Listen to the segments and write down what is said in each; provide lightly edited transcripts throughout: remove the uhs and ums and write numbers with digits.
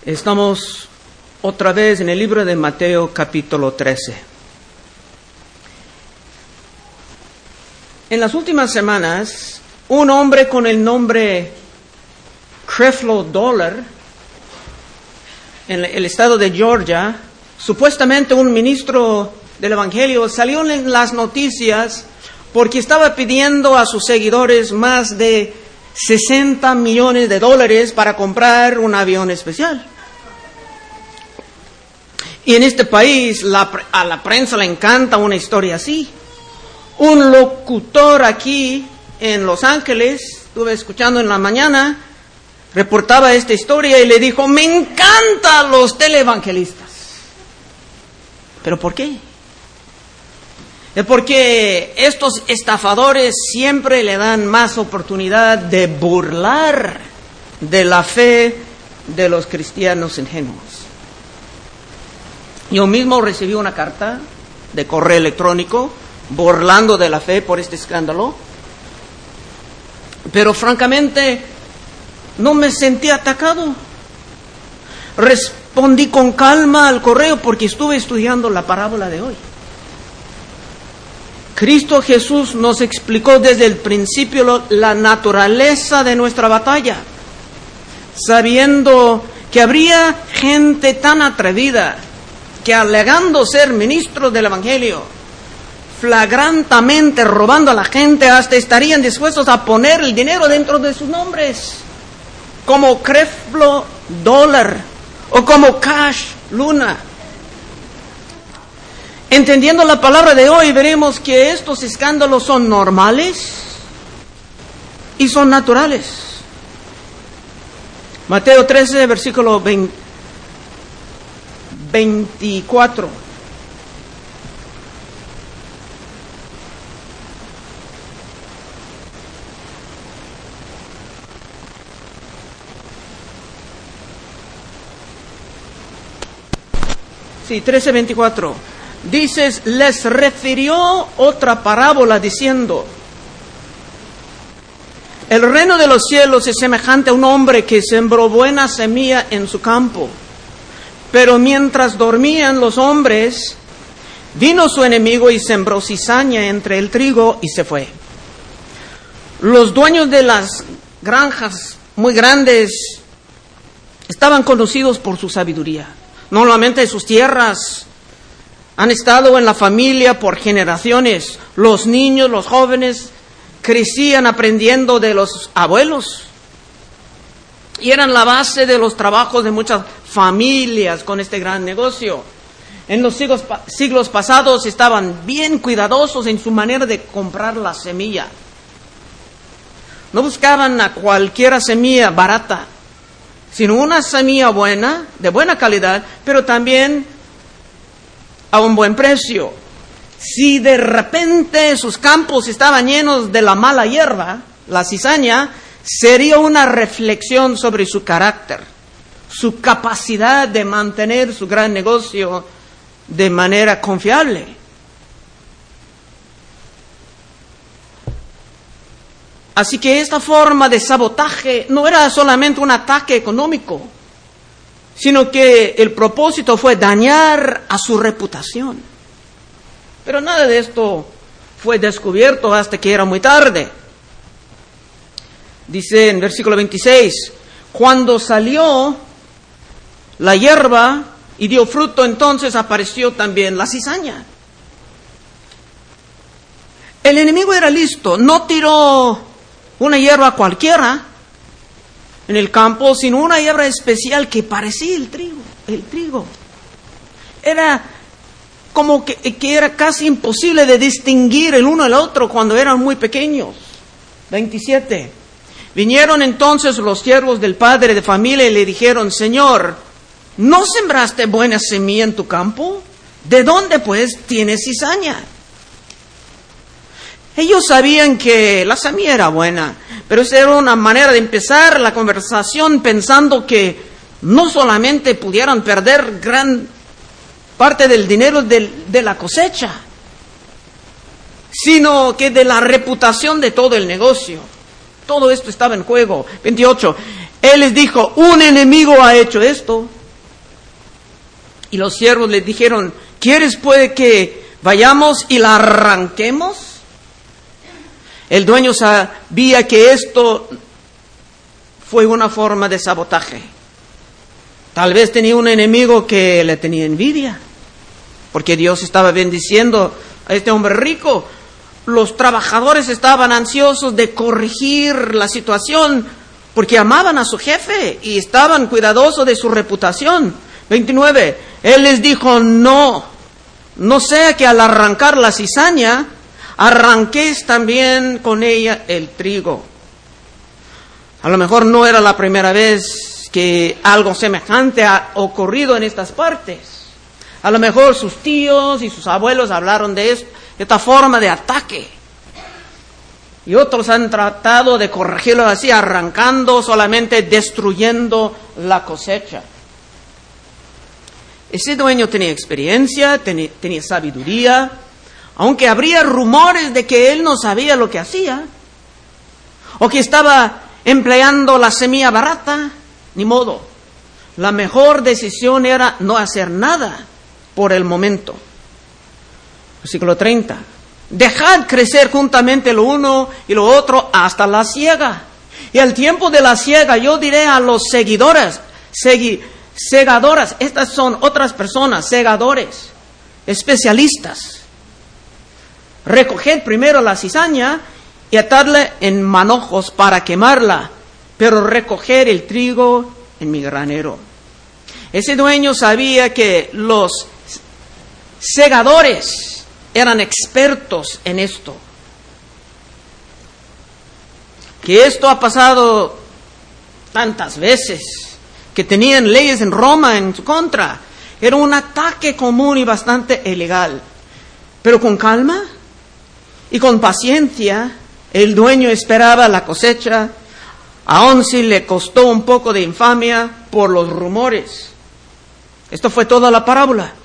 Estamos otra vez en el libro de Mateo, capítulo 13. En las últimas semanas, un hombre con el nombre Creflo Dollar, en el estado de Georgia, supuestamente un ministro del Evangelio, salió en las noticias porque estaba pidiendo a sus seguidores más de $60 millones para comprar un avión especial. Y en este país a la prensa le encanta una historia así. Un locutor aquí en Los Ángeles, estuve escuchando en la mañana, reportaba esta historia y le dijo: me encantan los televangelistas. ¿Pero por qué? Es porque estos estafadores siempre le dan más oportunidad de burlar de la fe de los cristianos ingenuos. Yo mismo recibí una carta de correo electrónico burlando de la fe por este escándalo, pero francamente no me sentí atacado. Respondí con calma al correo porque estuve estudiando la parábola de hoy. Cristo Jesús nos explicó desde el principio la naturaleza de nuestra batalla, sabiendo que habría gente tan atrevida que, alegando ser ministros del Evangelio, flagrantemente robando a la gente, hasta estarían dispuestos a poner el dinero dentro de sus nombres, como Creflo Dollar o como Cash Luna. Entendiendo la palabra de hoy, veremos que estos escándalos son normales y son naturales. Mateo 13, versículo 24. Sí, 13:24. Dices, les refirió otra parábola diciendo: el reino de los cielos es semejante a un hombre que sembró buena semilla en su campo. Pero mientras dormían los hombres, vino su enemigo y sembró cizaña entre el trigo y se fue. Los dueños de las granjas muy grandes estaban conocidos por su sabiduría. Normalmente sus tierras han estado en la familia por generaciones. Los niños, los jóvenes, crecían aprendiendo de los abuelos. Y eran la base de los trabajos de muchas familias con este gran negocio. En los siglos pasados estaban bien cuidadosos en su manera de comprar la semilla. No buscaban a cualquier semilla barata, sino una semilla buena, de buena calidad, pero también a un buen precio. Si de repente sus campos estaban llenos de la mala hierba, la cizaña, sería una reflexión sobre su carácter, su capacidad de mantener su gran negocio de manera confiable. Así que esta forma de sabotaje no era solamente un ataque económico, sino que el propósito fue dañar a su reputación. Pero nada de esto fue descubierto hasta que era muy tarde. Dice en versículo 26, cuando salió la hierba y dio fruto, entonces apareció también la cizaña. El enemigo era listo, no tiró una hierba cualquiera en el campo, sino una hierba especial que parecía el trigo. Era como que era casi imposible de distinguir el uno del otro cuando eran muy pequeños. 27. Vinieron entonces los siervos del padre de familia y le dijeron: Señor, ¿no sembraste buena semilla en tu campo? ¿De dónde pues tienes cizaña? Ellos sabían que la semilla era buena, pero esa era una manera de empezar la conversación, pensando que no solamente pudieran perder gran parte del dinero de la cosecha, sino que de la reputación de todo el negocio. Todo esto estaba en juego. 28. Él les dijo: un enemigo ha hecho esto. Y los siervos le dijeron, ¿quieres pues que vayamos y la arranquemos? El dueño sabía que esto fue una forma de sabotaje. Tal vez tenía un enemigo que le tenía envidia, porque Dios estaba bendiciendo a este hombre rico. Los trabajadores estaban ansiosos de corregir la situación porque amaban a su jefe y estaban cuidadosos de su reputación. 29. Él les dijo, no sea que al arrancar la cizaña, arranquéis también con ella el trigo. A lo mejor no era la primera vez que algo semejante ha ocurrido en estas partes. A lo mejor sus tíos y sus abuelos hablaron de esta forma de ataque. Y otros han tratado de corregirlo así, arrancando, solamente destruyendo la cosecha. Ese dueño tenía experiencia, tenía sabiduría, aunque habría rumores de que él no sabía lo que hacía, o que estaba empleando la semilla barata, ni modo. La mejor decisión era no hacer nada por el momento. Versículo 30. Dejad crecer juntamente lo uno y lo otro hasta la siega. Y al tiempo de la siega yo diré a los segadoras, estas son otras personas, segadores, especialistas. Recoged primero la cizaña y atadla en manojos para quemarla, pero recoged el trigo en mi granero. Ese dueño sabía que los segadores eran expertos en esto. Que esto ha pasado tantas veces, que tenían leyes en Roma en su contra. Era un ataque común y bastante ilegal. Pero con calma y con paciencia, el dueño esperaba la cosecha, aun si le costó un poco de infamia por los rumores. Esto fue toda la parábola.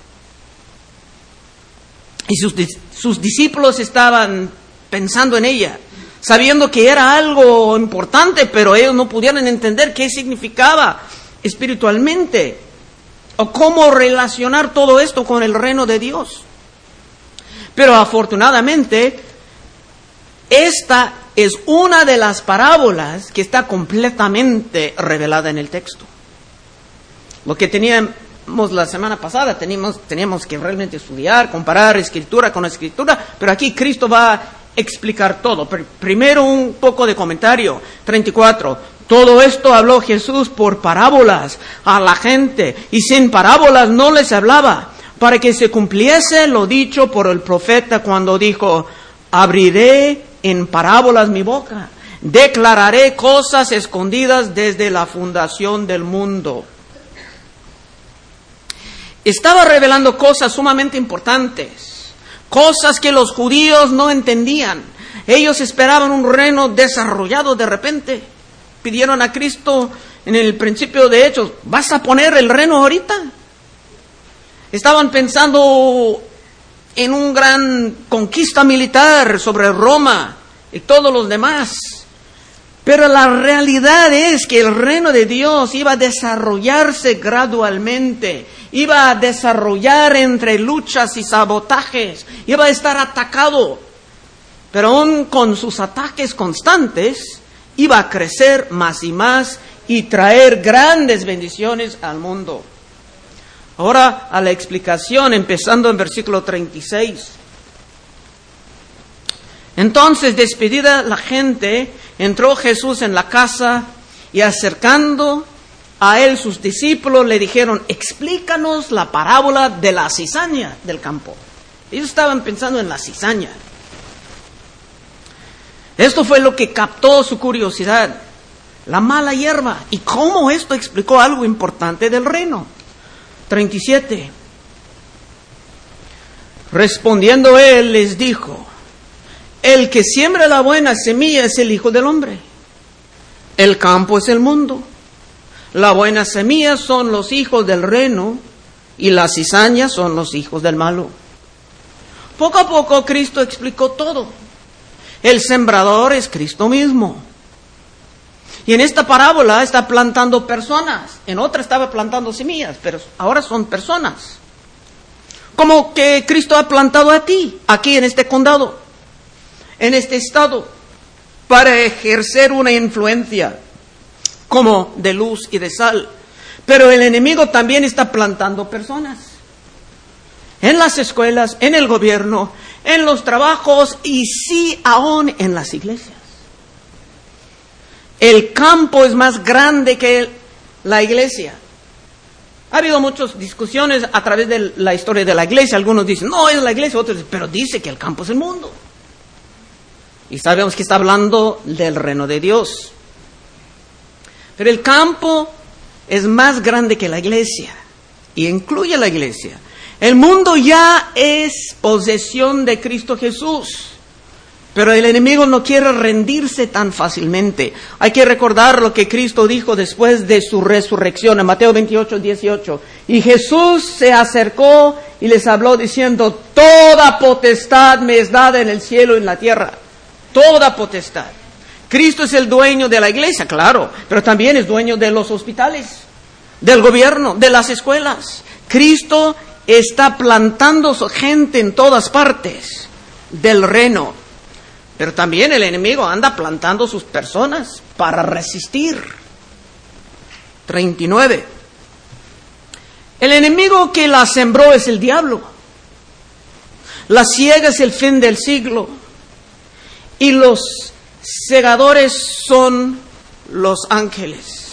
Y sus discípulos estaban pensando en ella, sabiendo que era algo importante, pero ellos no pudieron entender qué significaba espiritualmente o cómo relacionar todo esto con el reino de Dios. Pero afortunadamente, esta es una de las parábolas que está completamente revelada en el texto. Lo que teníamos la semana pasada, teníamos que realmente estudiar, comparar escritura con escritura, pero aquí Cristo va a explicar todo. Primero un poco de comentario. 34. Todo esto habló Jesús por parábolas a la gente, y sin parábolas no les hablaba, para que se cumpliese lo dicho por el profeta cuando dijo, abriré en parábolas mi boca, declararé cosas escondidas desde la fundación del mundo. Estaba revelando cosas sumamente importantes, cosas que los judíos no entendían. Ellos esperaban un reino desarrollado de repente. Pidieron a Cristo en el principio de Hechos, ¿vas a poner el reino ahorita? Estaban pensando en un gran conquista militar sobre Roma y todos los demás. Pero la realidad es que el reino de Dios iba a desarrollarse gradualmente, iba a desarrollar entre luchas y sabotajes, iba a estar atacado, pero aún con sus ataques constantes, iba a crecer más y más y traer grandes bendiciones al mundo. Ahora a la explicación, empezando en versículo 36. Entonces, despedida la gente, entró Jesús en la casa y acercando a él sus discípulos le dijeron, explícanos la parábola de la cizaña del campo. Ellos estaban pensando en la cizaña. Esto fue lo que captó su curiosidad, la mala hierba. ¿Y cómo esto explicó algo importante del reino? 37. Respondiendo él les dijo, el que siembra la buena semilla es el Hijo del Hombre. El campo es el mundo. La buena semilla son los hijos del reino y las cizañas son los hijos del malo. Poco a poco Cristo explicó todo. El sembrador es Cristo mismo. Y en esta parábola está plantando personas. En otra estaba plantando semillas, pero ahora son personas. Como que Cristo ha plantado a ti, aquí en este condado, en este estado, para ejercer una influencia como de luz y de sal. Pero el enemigo también está plantando personas. En las escuelas, en el gobierno, en los trabajos y sí aún en las iglesias. El campo es más grande que la iglesia. Ha habido muchas discusiones a través de la historia de la iglesia. Algunos dicen, no, es la iglesia. Otros dicen, pero dice que el campo es el mundo. Y sabemos que está hablando del reino de Dios. Pero el campo es más grande que la iglesia. Y incluye la iglesia. El mundo ya es posesión de Cristo Jesús. Pero el enemigo no quiere rendirse tan fácilmente. Hay que recordar lo que Cristo dijo después de su resurrección en Mateo 28:18. Y Jesús se acercó y les habló diciendo, toda potestad me es dada en el cielo y en la tierra. Toda potestad. Cristo es el dueño de la iglesia, claro, pero también es dueño de los hospitales, del gobierno, de las escuelas. Cristo está plantando su gente en todas partes del reino. Pero también el enemigo anda plantando sus personas para resistir. 39. El enemigo que la sembró es el diablo. La siega es el fin del siglo. Y los segadores son los ángeles.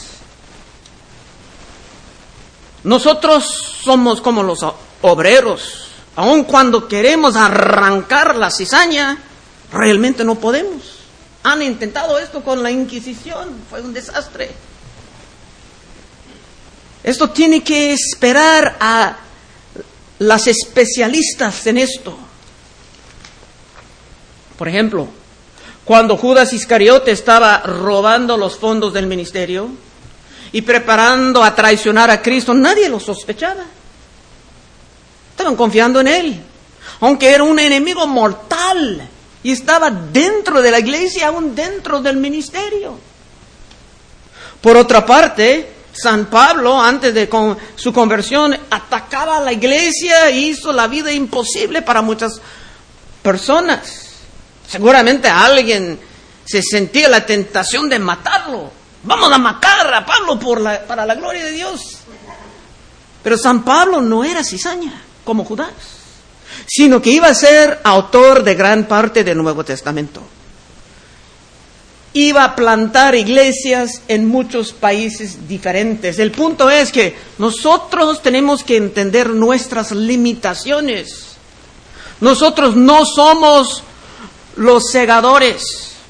Nosotros somos como los obreros. Aun cuando queremos arrancar la cizaña, realmente no podemos. Han intentado esto con la Inquisición. Fue un desastre. Esto tiene que esperar a las especialistas en esto. Por ejemplo, cuando Judas Iscariote estaba robando los fondos del ministerio y preparando a traicionar a Cristo, nadie lo sospechaba. Estaban confiando en él, aunque era un enemigo mortal. Y estaba dentro de la iglesia, aún dentro del ministerio. Por otra parte, San Pablo, antes de su conversión, atacaba a la iglesia e hizo la vida imposible para muchas personas. Seguramente alguien se sentía la tentación de matarlo. Vamos a matar a Pablo para la gloria de Dios. Pero San Pablo no era cizaña, como Judas, sino que iba a ser autor de gran parte del Nuevo Testamento. Iba a plantar iglesias en muchos países diferentes. El punto es que nosotros tenemos que entender nuestras limitaciones. Nosotros no somos los segadores.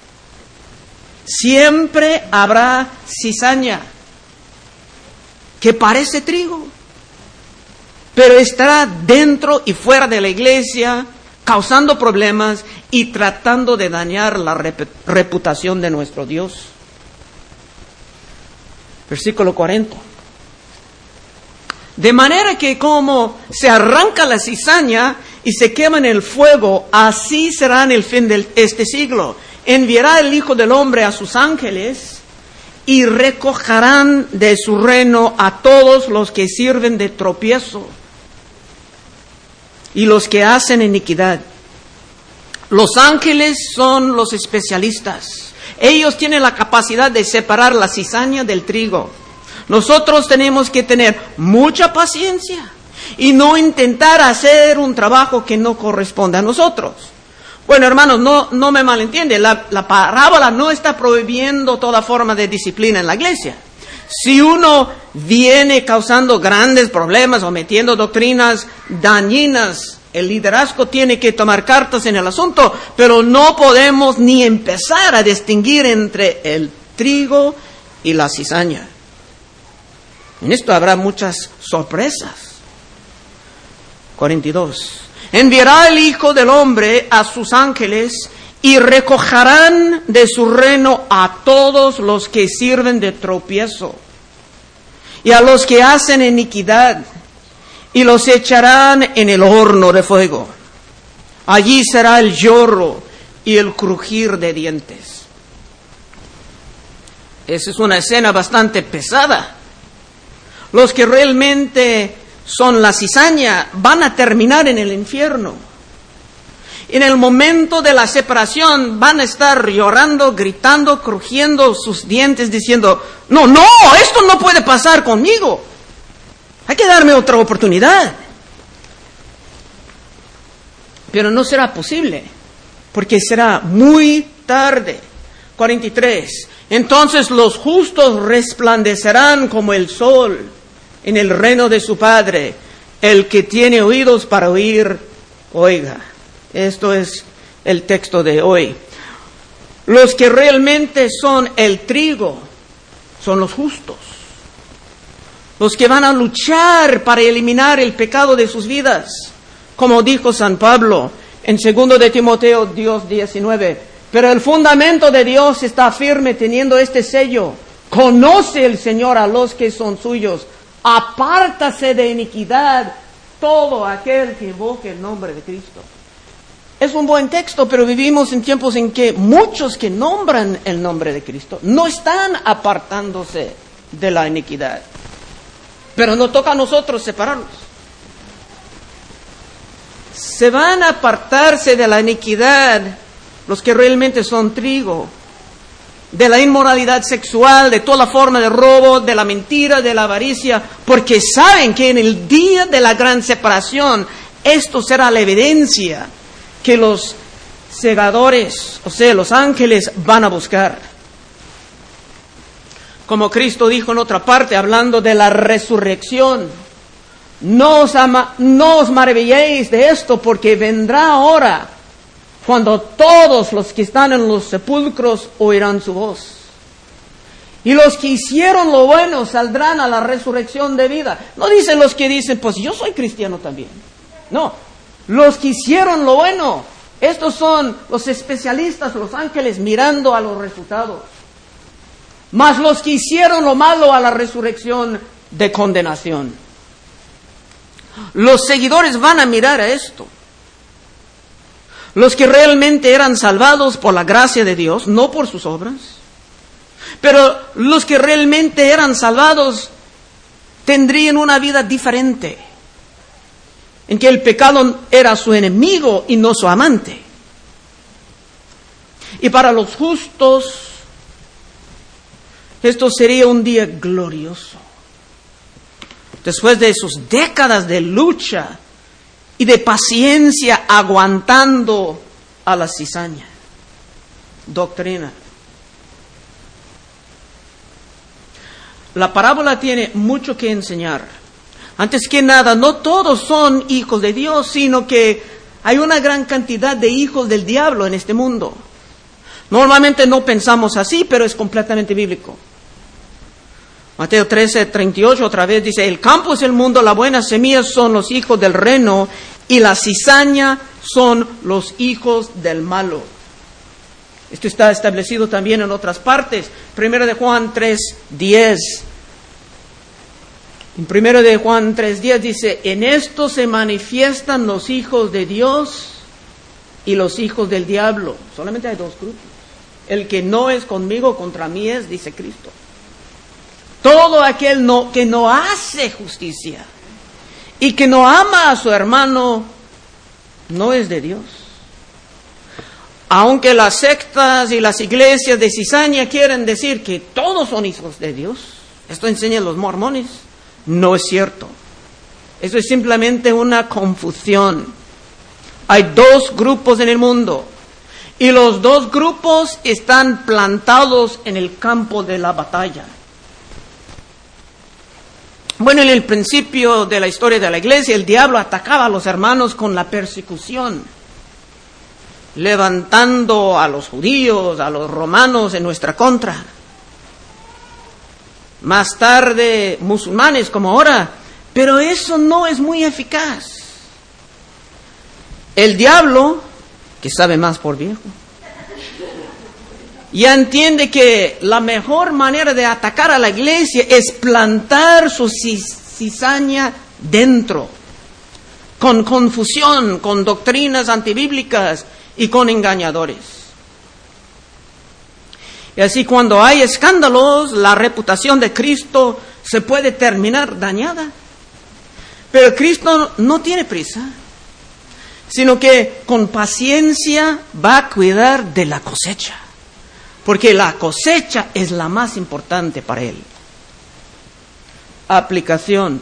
Siempre habrá cizaña que parece trigo, pero estará dentro y fuera de la iglesia, causando problemas y tratando de dañar la reputación de nuestro Dios. Versículo 40. De manera que como se arranca la cizaña y se quema en el fuego, así será en el fin de este siglo. Enviará el Hijo del Hombre a sus ángeles y recogerán de su reino a todos los que sirven de tropiezo y los que hacen iniquidad. Los ángeles son los especialistas. Ellos tienen la capacidad de separar la cizaña del trigo. Nosotros tenemos que tener mucha paciencia y no intentar hacer un trabajo que no corresponde a nosotros. Bueno, hermanos, no me malentiende. La parábola no está prohibiendo toda forma de disciplina en la iglesia. Si uno viene causando grandes problemas o metiendo doctrinas dañinas, el liderazgo tiene que tomar cartas en el asunto, pero no podemos ni empezar a distinguir entre el trigo y la cizaña. En esto habrá muchas sorpresas. 42. Enviará el Hijo del Hombre a sus ángeles y recogerán de su reino a todos los que sirven de tropiezo y a los que hacen iniquidad, y los echarán en el horno de fuego. Allí será el lloro y el crujir de dientes. Esa es una escena bastante pesada. Los que realmente son la cizaña van a terminar en el infierno. En el momento de la separación van a estar llorando, gritando, crujiendo sus dientes, diciendo, no, esto no puede pasar conmigo. Hay que darme otra oportunidad. Pero no será posible, porque será muy tarde. 43. Entonces los justos resplandecerán como el sol en el reino de su Padre. El que tiene oídos para oír, oiga. Esto es el texto de hoy. Los que realmente son el trigo son los justos. Los que van a luchar para eliminar el pecado de sus vidas. Como dijo San Pablo en 2 de Timoteo 2:19. Pero el fundamento de Dios está firme teniendo este sello. Conoce el Señor a los que son suyos. Apártase de iniquidad todo aquel que invoque el nombre de Cristo. Es un buen texto, pero vivimos en tiempos en que muchos que nombran el nombre de Cristo no están apartándose de la iniquidad. Pero no toca a nosotros separarlos. Se van a apartarse de la iniquidad los que realmente son trigo, de la inmoralidad sexual, de toda forma de robo, de la mentira, de la avaricia, porque saben que en el día de la gran separación, esto será la evidencia que los segadores, o sea, los ángeles, van a buscar. Como Cristo dijo en otra parte, hablando de la resurrección, no os maravilléis de esto, porque vendrá hora cuando todos los que están en los sepulcros oirán su voz. Y los que hicieron lo bueno saldrán a la resurrección de vida. No dicen los que dicen, pues yo soy cristiano también. No, los que hicieron lo bueno. Estos son los especialistas, los ángeles, mirando a los resultados. Mas los que hicieron lo malo a la resurrección de condenación. Los seguidores van a mirar a esto. Los que realmente eran salvados por la gracia de Dios, no por sus obras. Pero los que realmente eran salvados tendrían una vida diferente, en que el pecado era su enemigo y no su amante. Y para los justos, esto sería un día glorioso. Después de sus décadas de lucha y de paciencia aguantando a la cizaña. Doctrina. La parábola tiene mucho que enseñar. Antes que nada, no todos son hijos de Dios, sino que hay una gran cantidad de hijos del diablo en este mundo. Normalmente no pensamos así, pero es completamente bíblico. Mateo 13:38 otra vez dice, el campo es el mundo, la buena semilla son los hijos del reino y la cizaña son los hijos del malo. Esto está establecido también en otras partes. 1 de Juan 3:10. En 1 de Juan 3:10 dice, en esto se manifiestan los hijos de Dios y los hijos del diablo. Solamente hay dos grupos. El que no es conmigo, contra mí es, dice Cristo. Todo aquel que no hace justicia y que no ama a su hermano, no es de Dios. Aunque las sectas y las iglesias de cizaña quieren decir que todos son hijos de Dios, esto enseñan los mormones, no es cierto. Eso es simplemente una confusión. Hay dos grupos en el mundo y los dos grupos están plantados en el campo de la batalla. Bueno, en el principio de la historia de la iglesia, el diablo atacaba a los hermanos con la persecución, levantando a los judíos, a los romanos en nuestra contra. Más tarde, musulmanes como ahora, pero eso no es muy eficaz. El diablo, que sabe más por viejo, ya entiende que la mejor manera de atacar a la iglesia es plantar su cizaña dentro, con confusión, con doctrinas antibíblicas y con engañadores. Y así cuando hay escándalos, la reputación de Cristo se puede terminar dañada. Pero Cristo no tiene prisa, sino que con paciencia va a cuidar de la cosecha, porque la cosecha es la más importante para Él. Aplicación.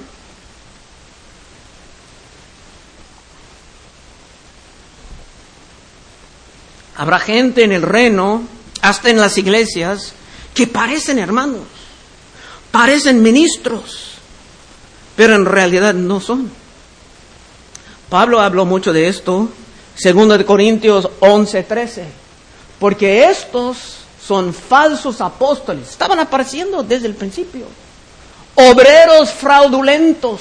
Habrá gente en el reino, hasta en las iglesias, que parecen hermanos, parecen ministros, pero en realidad no son. Pablo habló mucho de esto, 2 Corintios 11:13, porque estos son falsos apóstoles, estaban apareciendo desde el principio, obreros fraudulentos,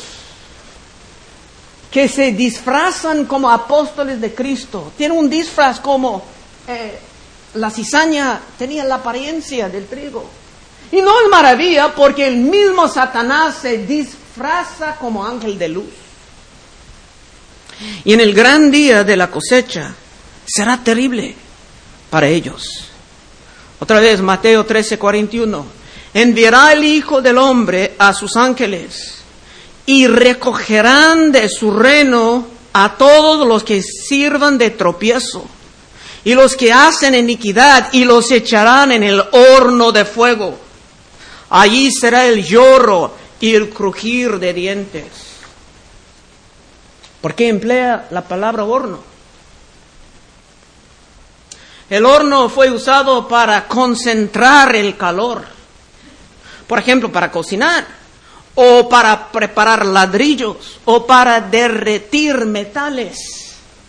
que se disfrazan como apóstoles de Cristo, tienen un disfraz como la cizaña tenía la apariencia del trigo. Y no es maravilla, porque el mismo Satanás se disfraza como ángel de luz. Y en el gran día de la cosecha será terrible para ellos. Otra vez, Mateo 13:41. Enviará el Hijo del Hombre a sus ángeles y recogerán de su reino a todos los que sirvan de tropiezo y los que hacen iniquidad, y los echarán en el horno de fuego. Allí será el lloro y el crujir de dientes. ¿Por qué emplea la palabra horno? El horno fue usado para concentrar el calor. Por ejemplo, para cocinar, o para preparar ladrillos, o para derretir metales.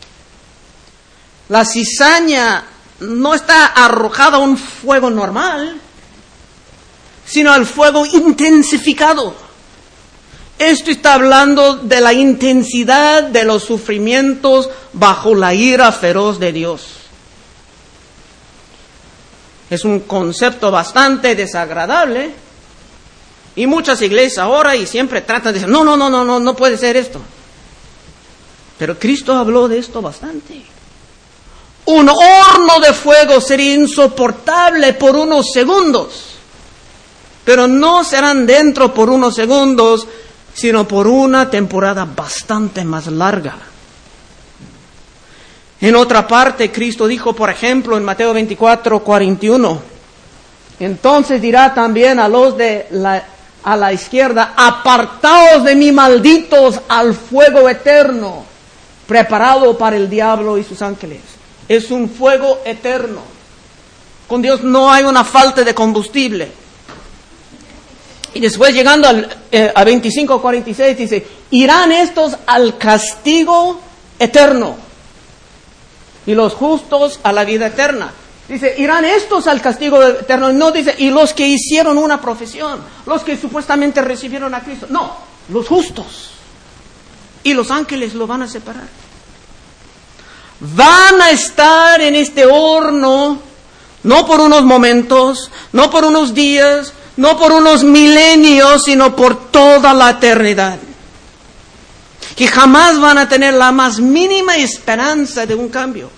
La cizaña no está arrojada a un fuego normal, sino al fuego intensificado. Esto está hablando de la intensidad de los sufrimientos bajo la ira feroz de Dios. Es un concepto bastante desagradable, y muchas iglesias ahora y siempre tratan de decir, no puede ser esto. Pero Cristo habló de esto bastante. Un horno de fuego sería insoportable por unos segundos, pero no serán dentro por unos segundos, sino por una temporada bastante más larga. En otra parte, Cristo dijo, por ejemplo, en Mateo 24:41, entonces dirá también a los a la izquierda, apartaos de mí, malditos, al fuego eterno, preparado para el diablo y sus ángeles. Es un fuego eterno. Con Dios no hay una falta de combustible. Y después, llegando a 25:46, dice, irán estos al castigo eterno, y los justos a la vida eterna. Dice, irán estos al castigo eterno. No dice, y los que hicieron una profesión, los que supuestamente recibieron a Cristo. No, los justos. Y los ángeles lo van a separar. Van a estar en este horno, no por unos momentos, no por unos días, no por unos milenios, sino por toda la eternidad. Que jamás van a tener la más mínima esperanza de un cambio.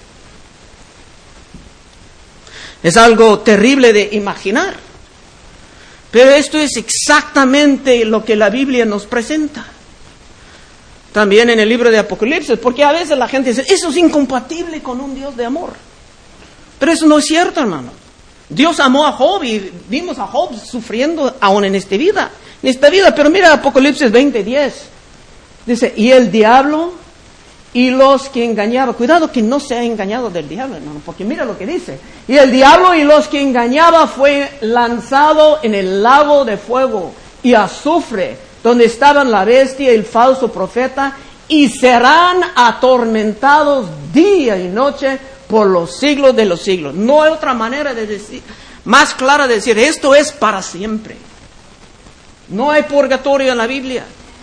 Es algo terrible de imaginar, pero esto es exactamente lo que la Biblia nos presenta. También en el libro de Apocalipsis, porque a veces la gente dice, eso es incompatible con un Dios de amor. Pero eso no es cierto, hermano. Dios amó a Job y vimos a Job sufriendo aún en esta vida. Pero mira Apocalipsis 20:10. Dice, y el diablo y los que engañaban. Cuidado que no sea engañado del diablo, hermano, porque mira lo que dice. Y el diablo y los que engañaba fue lanzado en el lago de fuego y azufre, donde estaban la bestia y el falso profeta, y serán atormentados día y noche por los siglos de los siglos. No hay otra manera de decir, más clara de decir, esto es para siempre. No hay purgatorio en la Biblia.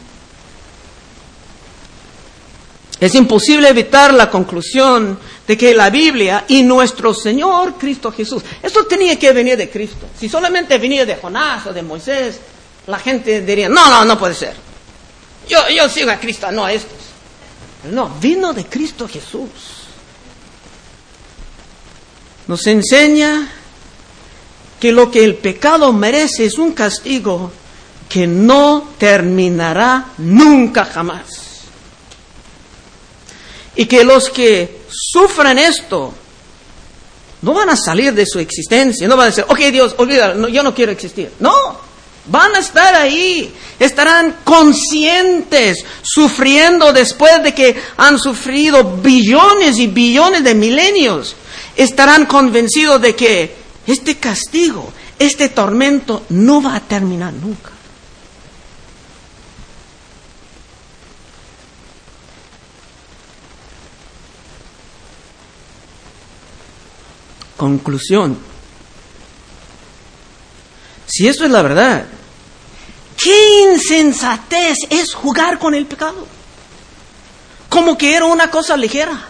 Es imposible evitar la conclusión de que la Biblia y nuestro Señor Cristo Jesús, esto tenía que venir de Cristo. Si solamente venía de Jonás o de Moisés, la gente diría, no puede ser. Yo sigo a Cristo, no a estos. Pero no, vino de Cristo Jesús. Nos enseña que lo que el pecado merece es un castigo que no terminará nunca jamás. Y que los que sufren esto no van a salir de su existencia, no van a decir, ok Dios, olvídalo, yo no quiero existir. No, van a estar ahí, estarán conscientes, sufriendo después de que han sufrido billones y billones de milenios. Estarán convencidos de que este castigo, este tormento no va a terminar nunca. Conclusión. Si esto es la verdad, qué insensatez es jugar con el pecado. Como que era una cosa ligera.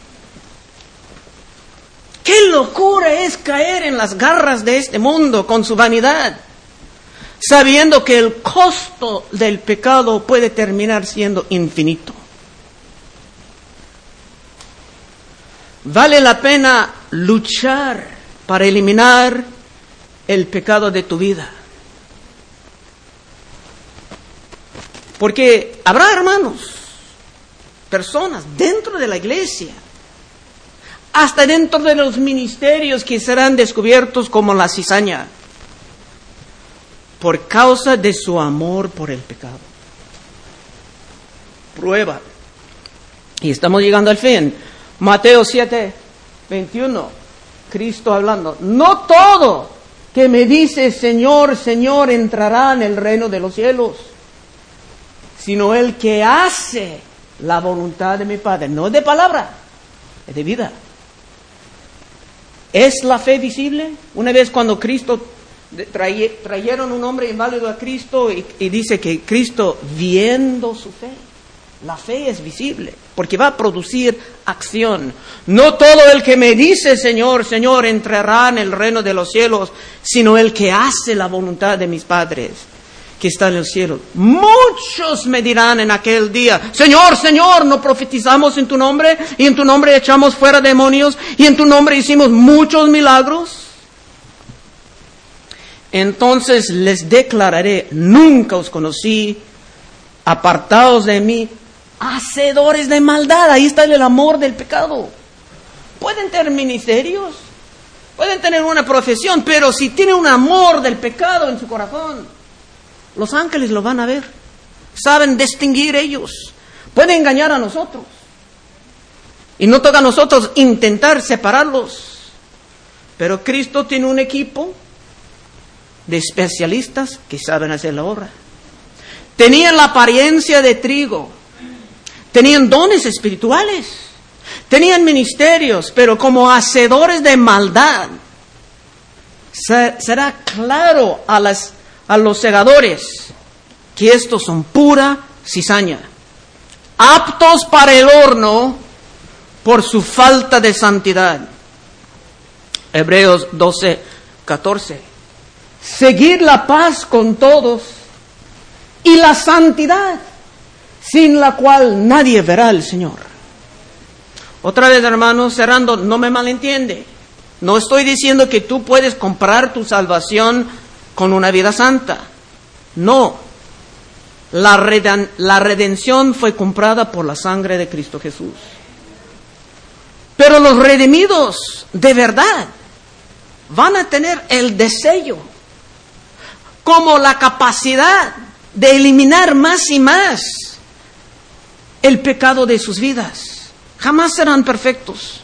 Qué locura es caer en las garras de este mundo con su vanidad, sabiendo que el costo del pecado puede terminar siendo infinito. Vale la pena luchar para eliminar el pecado de tu vida. Porque habrá hermanos, personas dentro de la iglesia, hasta dentro de los ministerios que serán descubiertos como la cizaña, por causa de su amor por el pecado. Prueba. Y estamos llegando al fin. Mateo 7:21, Cristo hablando. No todo que me dice Señor, Señor entrará en el reino de los cielos, sino el que hace la voluntad de mi Padre. No es de palabra, es de vida. ¿Es la fe visible? Una vez cuando Cristo trajeron un hombre inválido a Cristo y dice que Cristo viendo su fe. La fe es visible, porque va a producir acción. No todo el que me dice Señor, Señor entrará en el reino de los cielos, sino el que hace la voluntad de mis padres que están en el cielo. Muchos me dirán en aquel día, Señor, Señor, ¿no profetizamos en tu nombre? Y en tu nombre echamos fuera demonios, y en tu nombre hicimos muchos milagros. Entonces les declararé, nunca os conocí, apartados de mí, hacedores de maldad. Ahí está el amor del pecado. Pueden tener ministerios, pueden tener una profesión, pero si tienen un amor del pecado en su corazón, los ángeles lo van a ver. Saben distinguir ellos. Pueden engañar a nosotros. Y no toca a nosotros intentar separarlos. Pero Cristo tiene un equipo de especialistas que saben hacer la obra. Tenían la apariencia de trigo. Tenían dones espirituales, tenían ministerios, pero como hacedores de maldad, será claro a los segadores que estos son pura cizaña, aptos para el horno por su falta de santidad. Hebreos 12:14. Seguid la paz con todos y la santidad, sin la cual nadie verá al Señor. Otra vez, hermanos, cerrando, no me malentiende. No estoy diciendo que tú puedes comprar tu salvación con una vida santa. No. La redención fue comprada por la sangre de Cristo Jesús. Pero los redimidos, de verdad, van a tener el deseo, como la capacidad de eliminar más y más el pecado de sus vidas. Jamás serán perfectos.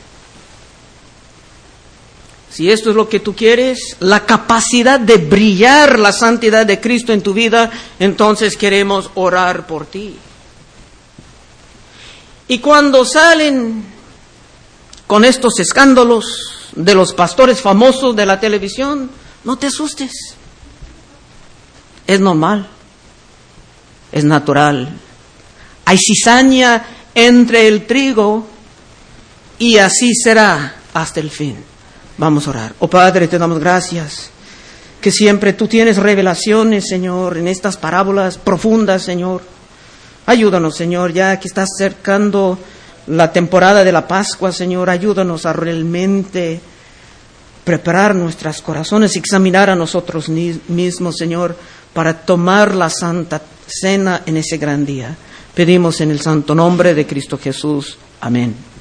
Si esto es lo que tú quieres, la capacidad de brillar la santidad de Cristo en tu vida, entonces queremos orar por ti. Y cuando salen con estos escándalos de los pastores famosos de la televisión, no te asustes. Es normal, es natural. Hay cizaña entre el trigo y así será hasta el fin. Vamos a orar. Oh Padre, te damos gracias que siempre tú tienes revelaciones, Señor, en estas parábolas profundas, Señor. Ayúdanos, Señor, ya que está acercando la temporada de la Pascua, Señor. Ayúdanos a realmente preparar nuestros corazones, examinar a nosotros mismos, Señor, para tomar la Santa Cena en ese gran día. Pedimos en el santo nombre de Cristo Jesús. Amén.